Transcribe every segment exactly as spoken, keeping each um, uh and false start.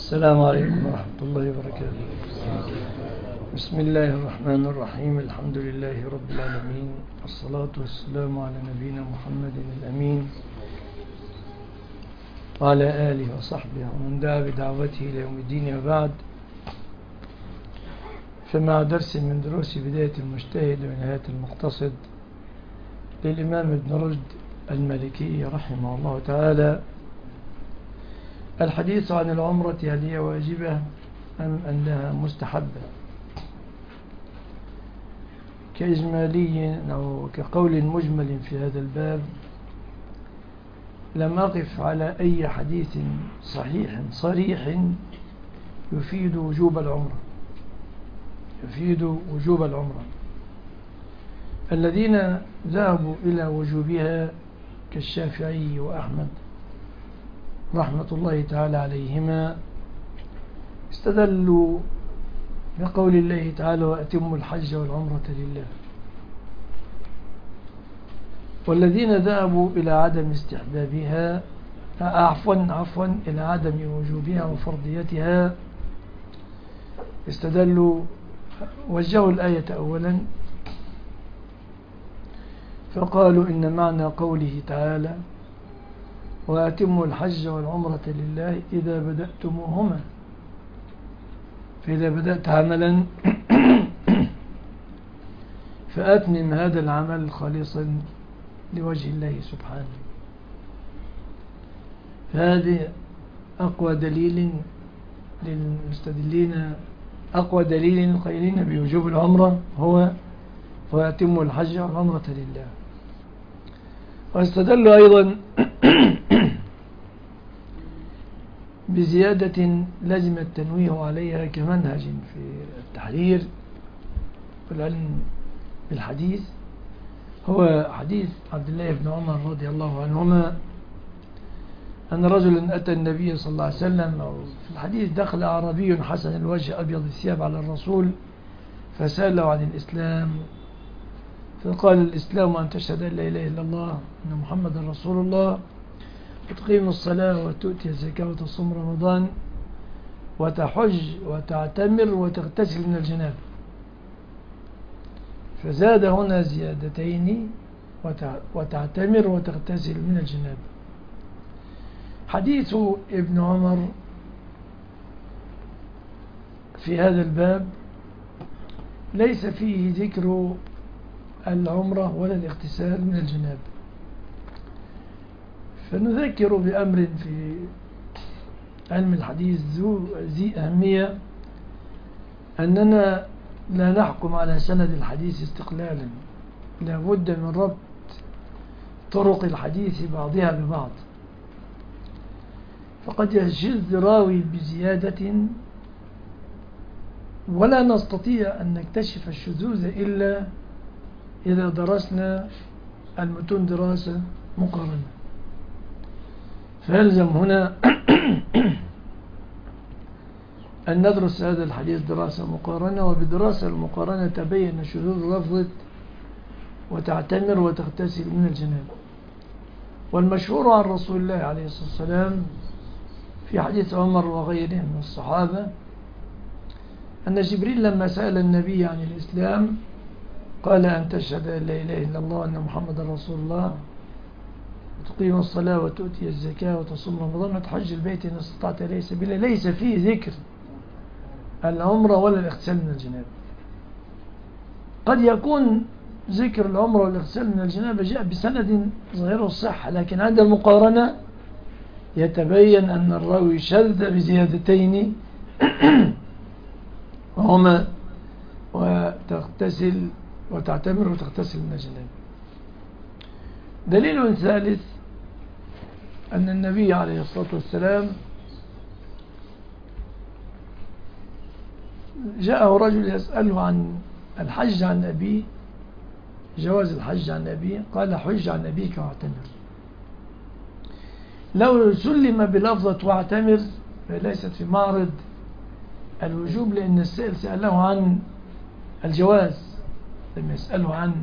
السلام عليكم ورحمة الله وبركاته. بسم الله الرحمن الرحيم. الحمد لله رب العالمين، والصلاة والسلام على نبينا محمد الأمين وعلى آله وصحبه ومن دعا بدعوته إلى يوم الدين. وبعد، فمع درس من دروس بداية المجتهد ونهاية المقتصد للإمام ابن رشد المالكي رحمه الله تعالى، الحديث عن العمرة، هل هي واجبة أم أنها مستحبة؟ كإجمالي أو كقول مجمل في هذا الباب، لم أقف على أي حديث صحيح صريح يفيد وجوب العمرة يفيد وجوب العمرة. الذين ذهبوا إلى وجوبها كالشافعي وأحمد رحمة الله تعالى عليهما استدلوا بقول الله تعالى: وأتموا الحج والعمرة لله. والذين ذهبوا إلى عدم استحبابها عفوا عفوا إلى عدم وجوبها وفرضيتها استدلوا، وجهوا الآية أولا فقالوا: إن معنى قوله تعالى: وأتموا الحج والعمرة لله إذا بدأتموهما، فإذا بدأت عملا فأتمم هذا العمل خالصا لوجه الله سبحانه. فهذه أقوى دليل للمستدلين، أقوى دليل القائلين بوجوب العمرة هو وأتموا الحج والعمرة لله. واستدلوا أيضا بزيادة لازم التنويه عليها كمنهج في التحرير والعلم بالحديث، هو حديث عبد الله بن عمر رضي الله عنهما أن رجلا أتى النبي صلى الله عليه وسلم، أو في الحديث: دخل أعرابي حسن الوجه أبيض الثياب على الرسول فسأله عن الإسلام، فقال: الإسلام أن تشهد أن لا إله إلا الله أن محمد رسول الله، وتقيم الصلاة وتؤتي الزكاة وتصوم رمضان وتحج وتعتمر وتغتسل من الجنابة. فزاد هنا زيادتين: وتعتمر وتغتسل من الجنابة. حديث ابن عمر في هذا الباب ليس فيه ذكر العمرة ولا الاغتسال من الجنابة. فنذكر بأمر في علم الحديث ذي أهمية، أننا لا نحكم على سند الحديث استقلالا، لا بد من ربط طرق الحديث بعضها ببعض. فقد يشذ راوي بزيادة ولا نستطيع أن نكتشف الشذوذ إلا إذا درسنا المتون دراسة مقارنة. فيلزم هنا أن ندرس هذا الحديث دراسة مقارنة، وبدراسة المقارنة تبين شذوذ لفظة وتعتمر وتغتسل من الجنابة. والمشهور عن رسول الله عليه الصلاة والسلام في حديث عمر وغيره من الصحابة أن جبريل لما سأل النبي عن الإسلام قال: أن تشهد أن لا إله إلا الله وأن محمد رسول الله، وتقيم الصلاة وتؤتي الزكاة وتصوم رمضان وتحج البيت إن استطعت إليه سبيلا. ليس فيه ذكر العمرة ولا الاغتسال من الجنابة. قد يكون ذكر العمرة والاغتسال من الجنابة جاء بسند ظاهره الصحة، لكن عند المقارنة يتبين أن الراوي شذ بزيادتين وهما وتغتسل وتعتمر وتغتسل من الجنابة. دليل ثالث أن النبي عليه الصلاة والسلام جاءه رجل يسأله عن الحج عن أبيه، جواز الحج عن أبيه، قال: حج عن أبيك واعتمر. لو سلم بلفظة واعتمر فليست في معرض الوجوب، لأن السائل سأله عن الجواز، لم يسأله عن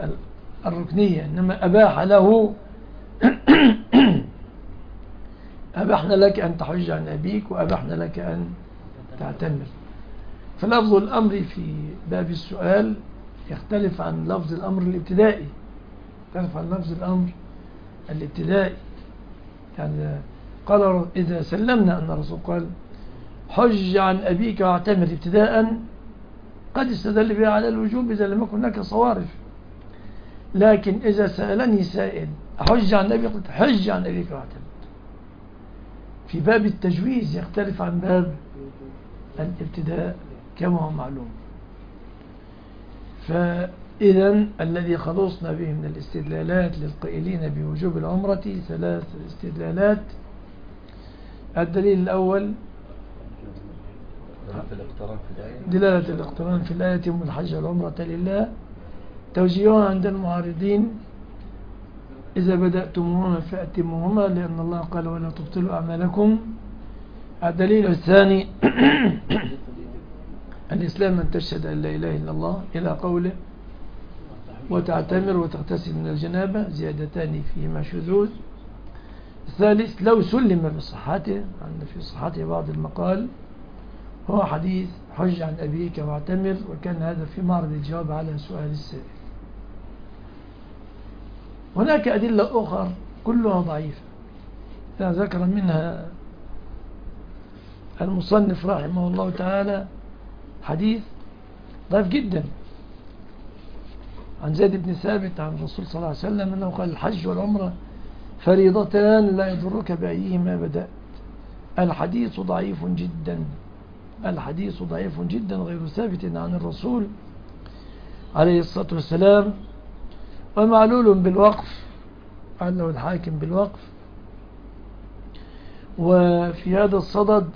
الركنية، إنما أباح له أبحنا لك أن تحج عن أبيك وأبحنا لك أن تعتمر. فلفظ الأمر في باب السؤال يختلف عن لفظ الأمر الابتدائي، يختلف عن لفظ الأمر الابتدائي. يعني قال إذا سلمنا أن الرسول قال حج عن أبيك واعتمر ابتداء، قد استدل بها على الوجوب إذا لم يكن هناك صوارف. لكن إذا سألني سائل أحج عن أبيك، قلت حج عن أبيك واعتمر. في باب التجويز يختلف عن باب الابتداء كما هو معلوم. فإذا الذي خلصنا به من الاستدلالات للقائلين بوجوب العمرة ثلاث استدلالات. الدليل الأول دلالة الاقتران في الآية يتم الحج والعمرة لله، توجيهها عند المعارضين إذا بدأتموهما فأتموهما، لأن الله قال ولا تبطلوا أعمالكم. الدليل الثاني الإسلام أن تشهد أن لا إله إلا الله إلى قوله وتعتمر وتغتسل من الجنابة، زيادتان فيهما شذوذ. الثالث لو سلم بصحته، عند في صحته بعض المقال، هو حديث حج عن أبيك واعتمر، وكان هذا في معرض الجواب على سؤال السائل. هناك أدلة أخرى كلها ضعيفة، ذكر منها المصنف رحمه الله تعالى حديث ضعيف جدا عن زيد بن ثابت عن الرسول صلى الله عليه وسلم أنه قال الحج والعمرة فريضتان لا يضرك بأيهما بدأت. الحديث ضعيف جدا، الحديث ضعيف جدا غير ثابت عن الرسول عليه الصلاة والسلام، ومعلول بالوقف، علّه الحاكم بالوقف. وفي هذا الصدد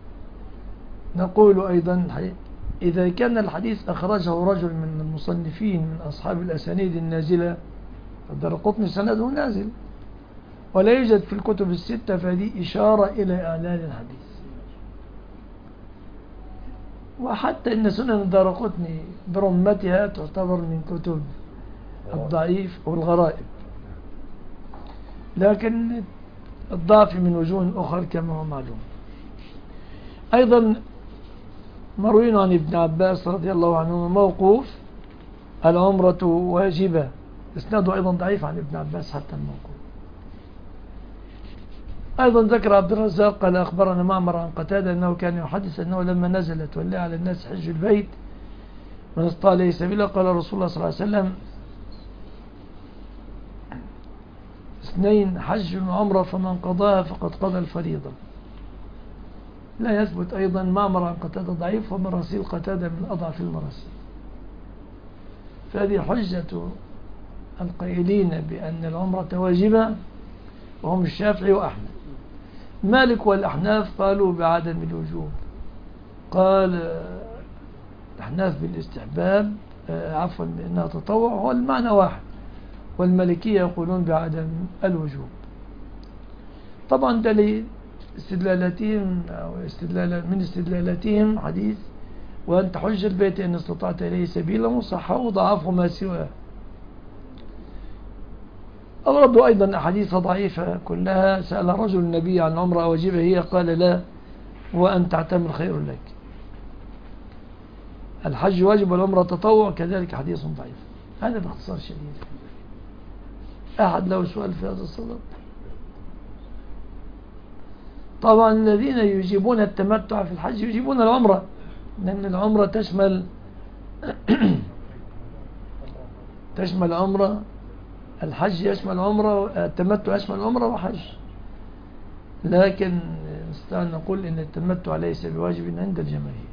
نقول أيضا إذا كان الحديث أخرجه رجل من المصنفين من أصحاب الأسانيد النازلة، الدارقطني سنده نازل ولا يوجد في الكتب الستة، فهذه إشارة إلى إعلان الحديث. وحتى إن سنن الدارقطني برمتها تعتبر من كتب الضعيف والغرائب، لكن الضعف من وجوه أخرى كما هو معلوم. أيضا مروي عن ابن عباس رضي الله عنه موقوف العمرة واجبة، اسناده أيضا ضعيف عن ابن عباس حتى الموقوف. أيضا ذكر عبد الرزاق قال أخبرنا معمر عن قتادة أنه كان يحدث أنه لما نزلت ولي على الناس حج البيت من استطاع إليه سبيلا قال رسول الله صلى الله عليه وسلم اثنين حج وعمرة فمن قضاها فقد قضى الفريضة. لا يثبت أيضا معمر عن قتادة ضعيف، ومراسيل قتادة من أضعف المراسيل. فهذه حجة القائلين بأن العمرة واجبة وهم الشافعي وأحمد. مالك والأحناف قالوا بعدم الوجوب، قال الأحناف بالاستحباب، عفوا بأنها تطوع، هو المعنى واحد، والمالكية يقولون بعدم الوجوب. طبعا دليل استدلالاتهم أو استدلال من استدلالاتهم حديث وأن تحج البيت إن استطعت إليه سبيلا، وصحه وضعفه ما سواه. أوردوا أيضا أحاديث ضعيفة كلها. سأل رجل النبي عن عمرة واجبة هي، قال لا، وأن تعتمر خير لك. الحج واجب والعمرة تطوع، كذلك حديث ضعيف. هذا باختصار شديد. أحد له سؤال في هذا الصدد؟ طبعا الذين يجيبون التمتع في الحج يجيبون العمرة، لأن العمرة تشمل تشمل عمرة، الحج يشمل عمرة، التمتع يشمل عمرة وحج. لكن نستطيع نقول إن التمتع ليس بواجب عند الجماهير.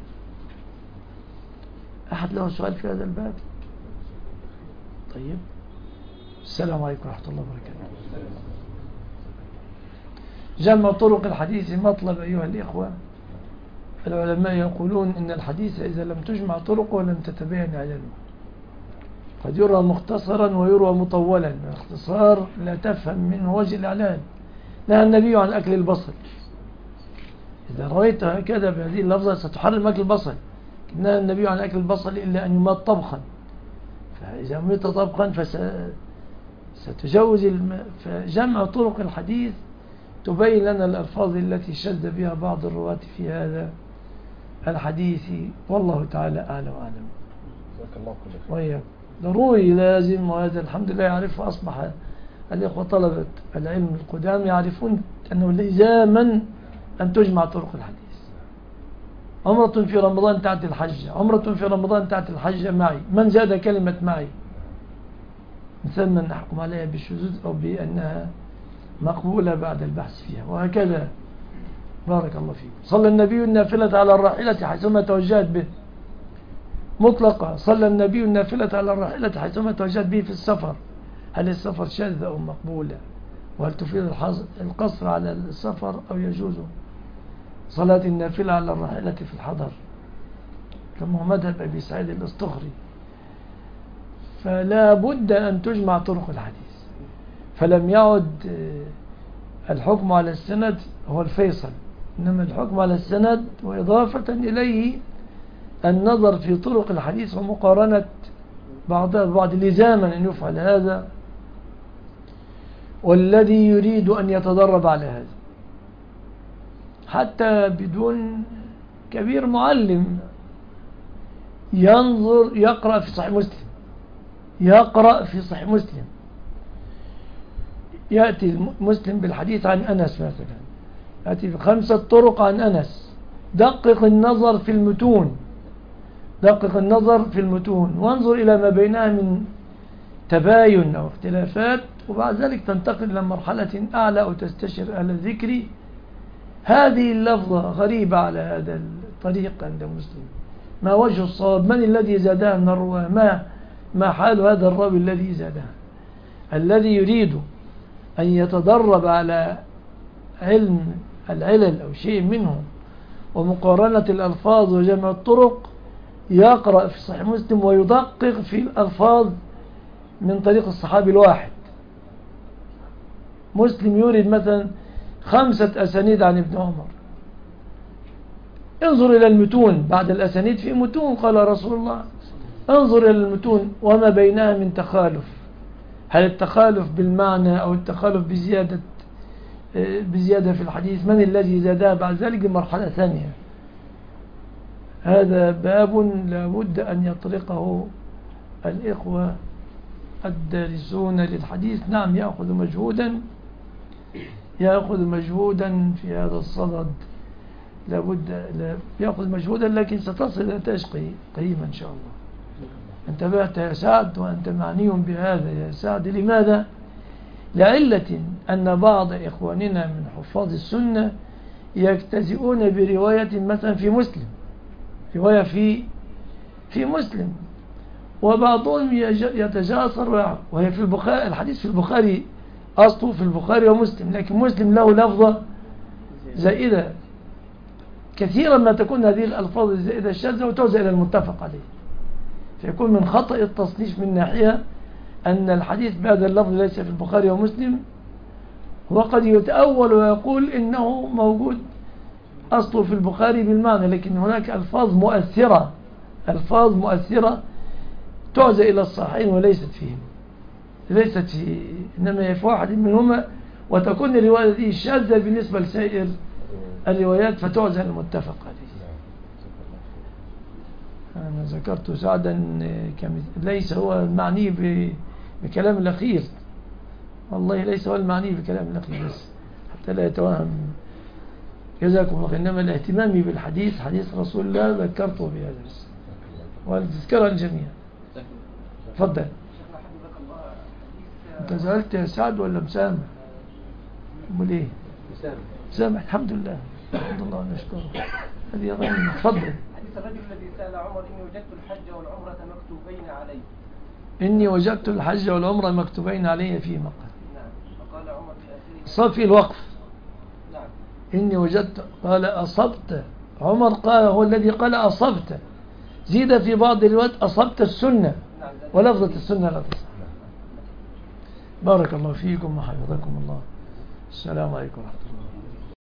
أحد له سؤال في هذا الباب؟ طيب، السلام عليكم ورحمة الله وبركاته. جمع طرق الحديث مطلب أيها الإخوة. العلماء يقولون إن الحديث إذا لم تجمع طرقه لم تتبين إعلانه. قد يروى مختصرا ويروى مطولا. الاختصار لا تفهم منه وجه الإعلان. نهى النبي عن أكل البصل، إذا رويت هكذا بهذه اللفظة ستحرم أكل البصل. نهى النبي عن أكل البصل إلا أن يمات طبخا، فإذا مات طبخا فستجوز الم... فجمع طرق الحديث تبين لنا الألفاظ التي شذ بها بعض الرواة في هذا الحديث، والله تعالى أعلى وأعلم. وإياك ضروري لازم، وهذا الحمد لله يعرفه أصبح الإخوة طلبة العلم القدام يعرفون أنه لزاما أن تجمع طرق الحديث. عمرة في رمضان تعت الحجة، عمرة في رمضان تعت الحجة معي، من زاد كلمة معي من ثم نحكم عليها بالشذوذ أو بأنها مقبولة بعد البحث فيها، وهكذا. بارك الله فيك. صلى النبي النافلة على الراحلة حيثما توجهت به، مطلقة. صلى النبي النافلة على الراحلة حيثما توجهت به في السفر، هل السفر شاذة أو مقبولة؟ وهل تفيد القصر على السفر أو يجوز صلاة النافلة على الراحلة في الحضر كما هو مذهب أبي سعيد الأسطخري؟ فلا بد أن تجمع طرق الحديث، فلم يعد الحكم على السند هو الفيصل، إنما الحكم على السند وإضافة إليه النظر في طرق الحديث ومقارنة بعضها ببعض لزاما أن يفعل هذا، والذي يريد أن يتدرب على هذا حتى بدون كبير معلم ينظر يقرأ في صحيح مسلم، يقرأ في صحيح مسلم، يأتي مسلم بالحديث عن أنس مثلا، يأتي بخمسة طرق عن أنس، دقق النظر في المتون، دقق النظر في المتون وانظر إلى ما بينها من تباين أو اختلافات، وبعد ذلك تنتقل إلى مرحلة أعلى وتستشير أهل الذكر. هذه اللفظة غريبة على هذا الطريق عند مسلم، ما وجه الصواب؟ من الذي زادها من الرواة؟ ما ما حال هذا الراوي الذي زادها؟ الذي يريد أن يتدرب على علم العلل أو شيء منه ومقارنة الألفاظ وجمع الطرق يقرأ في صحيح مسلم ويدقق في الألفاظ من طريق الصحابي الواحد. مسلم يورد مثلا خمسة أسانيد عن ابن عمر، انظر إلى المتون، بعد الأسانيد في متون قال رسول الله، انظر إلى المتون وما بينها من تخالف، هل التخالف بالمعنى أو التخالف بزيادة بزيادة في الحديث؟ من الذي زادها بعد ذلك مرحلة ثانية؟ هذا باب لابد أن يطرقه الإخوة الدارسون للحديث. نعم يأخذ مجهودا، يأخذ مجهودا في هذا الصدد، لابد يأخذ مجهودا، لكن ستصل إلى نتائج قيمة إن شاء الله. انتبهت يا سعد وأنت معني بهذا يا سعد. لماذا؟ لعلة أن بعض إخواننا من حفاظ السنة يجتزئون برواية مثلا في مسلم، رواية في في مسلم، وبعضهم يتجاسر وهي في البخاري، الحديث في البخاري أصله في البخاري ومسلم، لكن مسلم له لفظة زائدة. كثيرا ما تكون هذه الألفاظ الزائدة الشاذة وتوزع إلى المتفق عليه، فيكون من خطأ التصنيف من ناحية أن الحديث بهذا اللفظ ليس في البخاري ومسلم، وقد يتأول ويقول إنه موجود أصله في البخاري بالمعنى، لكن هناك ألفاظ مؤثرة، ألفاظ مؤثرة تعزى إلى الصحيحين وليست فيهم، ليست في إنما هي في واحد منهما، وتكون الرواية دي شاذة بالنسبة لسائر الروايات فتعزى المتفق عليه. أنا ذكرت سعدا ليس هو المعني بكلام الأخير، والله ليس هو المعني بكلام الأخير بس حتى لا يتوهم، جزاكم الله. إنما الاهتمام بالحديث حديث رسول الله ذكرته بهذا بس، والتذكرة الجميع. تفضل. انت زعلت يا سعد ولا مسامح؟ امال ايه؟ مسامح. مسامح الحمد لله، الحمد لله ونشكره. هذه غنيمة. تفضل. حديث الرجل الذي سأل عمر إني وجدت الحج والعمرة مكتوبين علي. إني وجدت الحج والعمرة مكتوبين علي في مكة. نعم. فقال عمر في آخره. صفي الوقف. نعم. إني وجدت، قال أصبت. عمر قال هو الذي قال أصبت، زيد في بعض الوقت أصبت السنة، نعم. ولفظة السنة لا تصح. بارك الله فيكم وحفظكم الله. السلام عليكم ورحمة الله.